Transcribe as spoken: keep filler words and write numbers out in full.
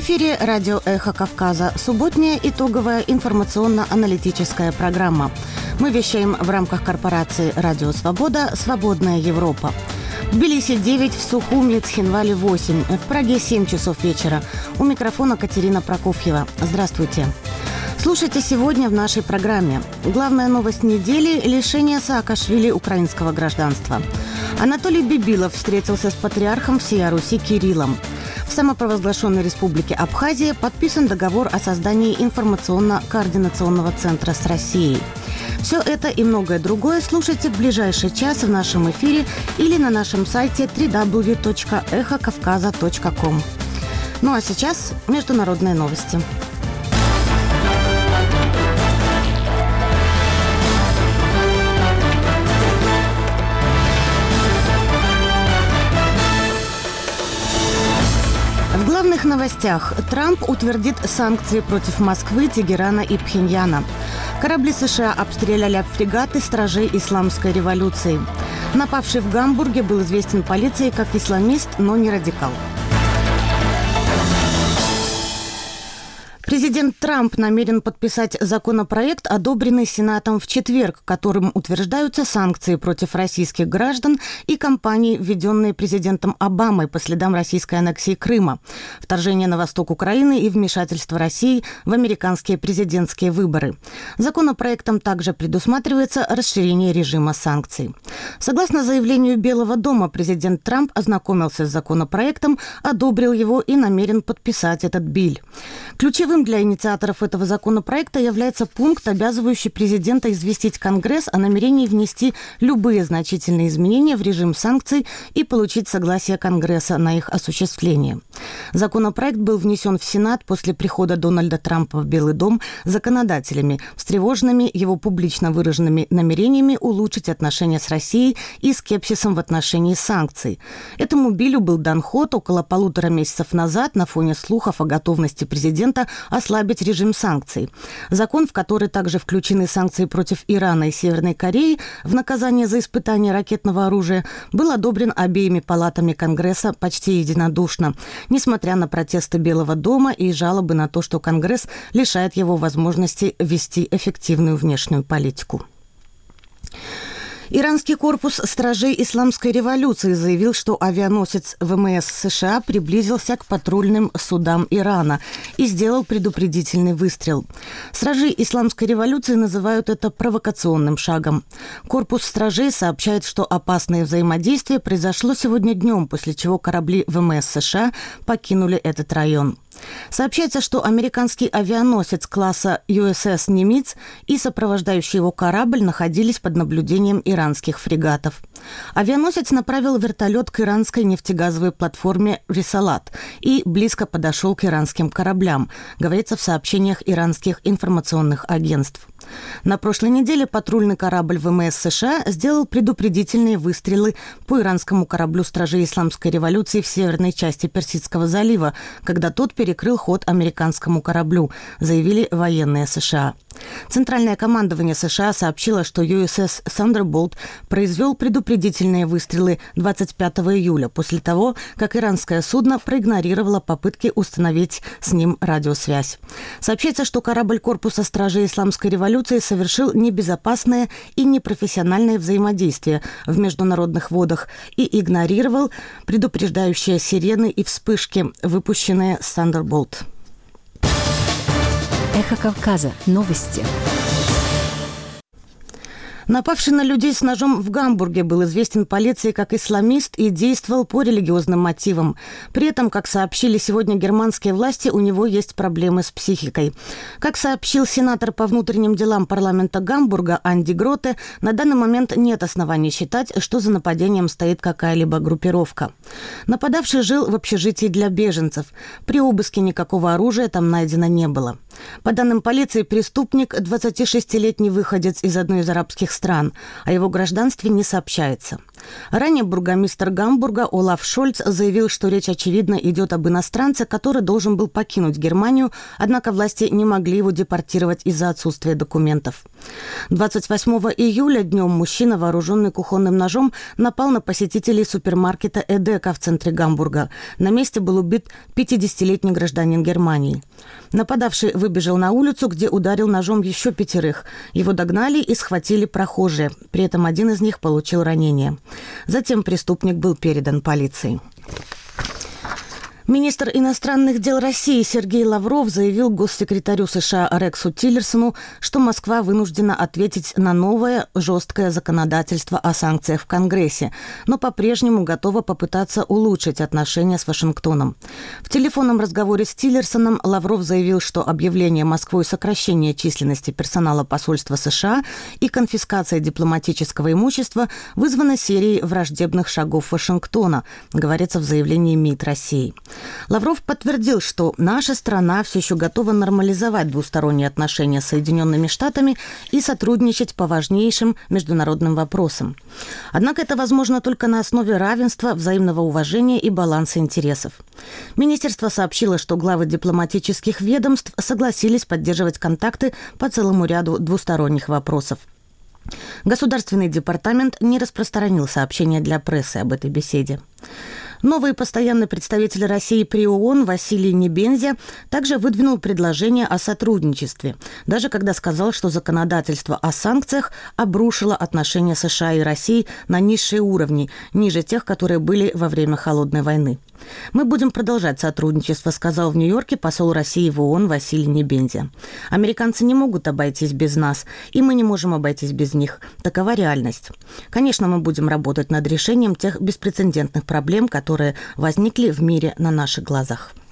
эфире радио «Эхо Кавказа». Субботняя итоговая информационно-аналитическая программа. Мы вещаем в рамках корпорации «Радио Свобода. Свободная Европа». В Тбилиси девять, в Сухуми, Цхинвале восемь, в Праге семь часов вечера. У микрофона Катерина Прокофьева. Здравствуйте. Слушайте сегодня в нашей программе. Главная новость недели – лишение Саакашвили украинского гражданства. Анатолий Бибилов встретился с патриархом всея Руси Кириллом. В самопровозглашенной республике Абхазия подписан договор о создании информационно-координационного центра с Россией. Все это и многое другое слушайте в ближайший час в нашем эфире или на нашем сайте дабл ю дабл ю дабл ю точка эхо кавказа точка ком. Ну а сейчас международные новости. В главных новостях. Трамп утвердит санкции против Москвы, Тегерана и Пхеньяна. Корабли США обстреляли фрегаты стражей исламской революции. Напавший в Гамбурге был известен полиции как исламист, но не радикал. Президент Трамп намерен подписать законопроект, одобренный Сенатом в четверг, которым утверждаются санкции против российских граждан и компаний, введенные президентом Обамой по следам российской аннексии Крыма, вторжения на восток Украины и вмешательства России в американские президентские выборы. Законопроектом также предусматривается расширение режима санкций. Согласно заявлению Белого дома, президент Трамп ознакомился с законопроектом, одобрил его и намерен подписать этот биль. Ключевым для инициаторов этого законопроекта является пункт, обязывающий президента известить Конгресс о намерении внести любые значительные изменения в режим санкций и получить согласие Конгресса на их осуществление. Законопроект был внесен в Сенат после прихода Дональда Трампа в Белый дом законодателями, встревоженными его публично выраженными намерениями улучшить отношения с Россией и скепсисом в отношении санкций. Этому биллю был дан ход около полутора месяцев назад на фоне слухов о готовности президента ослабить режим санкций. Закон, в который также включены санкции против Ирана и Северной Кореи в наказание за испытание ракетного оружия, был одобрен обеими палатами Конгресса почти единодушно, несмотря на протесты Белого дома и жалобы на то, что Конгресс лишает его возможности вести эффективную внешнюю политику. Иранский корпус стражей исламской революции заявил, что авианосец ВМС США приблизился к патрульным судам Ирана и сделал предупредительный выстрел. Стражи исламской революции называют это провокационным шагом. Корпус стражей сообщает, что опасное взаимодействие произошло сегодня днем, после чего корабли ВМС США покинули этот район. Сообщается, что американский авианосец класса ю эс эс «Нимиц» и сопровождающий его корабль находились под наблюдением иранских фрегатов. Авианосец направил вертолет к иранской нефтегазовой платформе «Рисалат» и близко подошел к иранским кораблям, говорится в сообщениях иранских информационных агентств. На прошлой неделе патрульный корабль ВМС США сделал предупредительные выстрелы по иранскому кораблю стражей исламской революции в северной части Персидского залива, когда тот перекрыл ход американскому кораблю, заявили военные США. Центральное командование США сообщило, что ю эс эс «Thunderbolt» произвел предупредительные выстрелы двадцать пятого июля, после того, как иранское судно проигнорировало попытки установить с ним радиосвязь. Сообщается, что корабль корпуса стражей исламской революции совершил небезопасное и непрофессиональное взаимодействие в международных водах и игнорировал предупреждающие сирены и вспышки, выпущенные с «Thunderbolt». Эхо Кавказа. Новости. Напавший на людей с ножом в Гамбурге был известен полиции как исламист и действовал по религиозным мотивам. При этом, как сообщили сегодня германские власти, у него есть проблемы с психикой. Как сообщил сенатор по внутренним делам парламента Гамбурга Анди Гроте, на данный момент нет оснований считать, что за нападением стоит какая-либо группировка. Нападавший жил в общежитии для беженцев. При обыске никакого оружия там найдено не было. По данным полиции, преступник – двадцатишестилетний выходец из одной из арабских стран. О его гражданстве не сообщается. Ранее бургомистр Гамбурга Олаф Шольц заявил, что речь, очевидно, идет об иностранце, который должен был покинуть Германию, однако власти не могли его депортировать из-за отсутствия документов. двадцать восьмого июля днем мужчина, вооруженный кухонным ножом, напал на посетителей супермаркета «Эдека» в центре Гамбурга. На месте был убит пятидесятилетний гражданин Германии. Нападавший выбежал на улицу, где ударил ножом еще пятерых. Его догнали и схватили прохожие. При этом один из них получил ранение. Затем преступник был передан полиции. Министр иностранных дел России Сергей Лавров заявил госсекретарю США Рексу Тиллерсону, что Москва вынуждена ответить на новое жесткое законодательство о санкциях в Конгрессе, но по-прежнему готова попытаться улучшить отношения с Вашингтоном. В телефонном разговоре с Тиллерсоном Лавров заявил, что объявление Москвой сокращения численности персонала посольства США и конфискация дипломатического имущества вызвано серией враждебных шагов Вашингтона, говорится в заявлении МИД России. Лавров подтвердил, что наша страна все еще готова нормализовать двусторонние отношения с Соединенными Штатами и сотрудничать по важнейшим международным вопросам. Однако это возможно только на основе равенства, взаимного уважения и баланса интересов. Министерство сообщило, что главы дипломатических ведомств согласились поддерживать контакты по целому ряду двусторонних вопросов. Государственный департамент не распространил сообщения для прессы об этой беседе. Новый постоянный представитель России при ООН Василий Небензя также выдвинул предложение о сотрудничестве, даже когда сказал, что законодательство о санкциях обрушило отношения США и России на низшие уровни, ниже тех, которые были во время Холодной войны. «Мы будем продолжать сотрудничество», — сказал в Нью-Йорке посол России в ООН Василий Небензя. «Американцы не могут обойтись без нас, и мы не можем обойтись без них. Такова реальность. Конечно, мы будем работать над решением тех беспрецедентных проблем, которые возникли в мире на наших глазах».